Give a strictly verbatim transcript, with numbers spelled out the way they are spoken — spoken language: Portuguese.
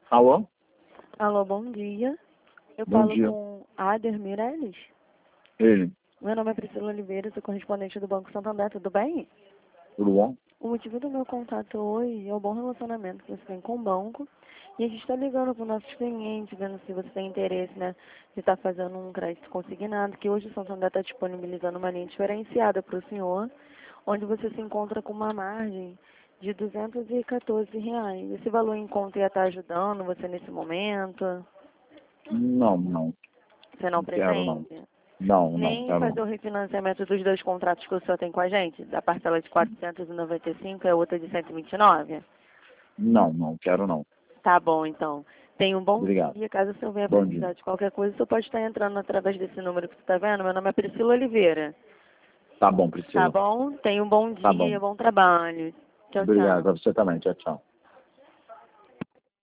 Alô? Alô, bom dia. Eu Bom falo dia. com Ader Mireles. Ele, Meu nome é Priscila Oliveira, sou correspondente do Banco Santander, tudo bem? tudo bom? O motivo do meu contato hoje é o bom relacionamento que você tem com o banco. E a gente está ligando para os nossos clientes, vendo se você tem interesse, né, de estar fazendo um crédito consignado, que hoje o Santander está disponibilizando uma linha diferenciada para o senhor, onde você se encontra com uma margem de duzentos e quatorze reais. Esse valor em conta ia estar ajudando você nesse momento? Não, não. Você não Não quero, não. pretende? Não, não, Nem quero fazer não. o refinanciamento dos dois contratos que o senhor tem com a gente? Da parcela de quatrocentos e noventa e cinco e a outra de cento e vinte e nove? Não, não, quero não. Tá bom, então. Tenha um bom Obrigado. dia. Caso o senhor venha Bom dia. precisar de qualquer coisa, o senhor pode estar entrando através desse número que você está vendo. Meu nome é Priscila Oliveira. Tá bom, Tá Priscila. bom? Tenha um bom Tá bom. dia, bom trabalho. Tchau, Obrigado. tchau. A você também. Tchau, tchau.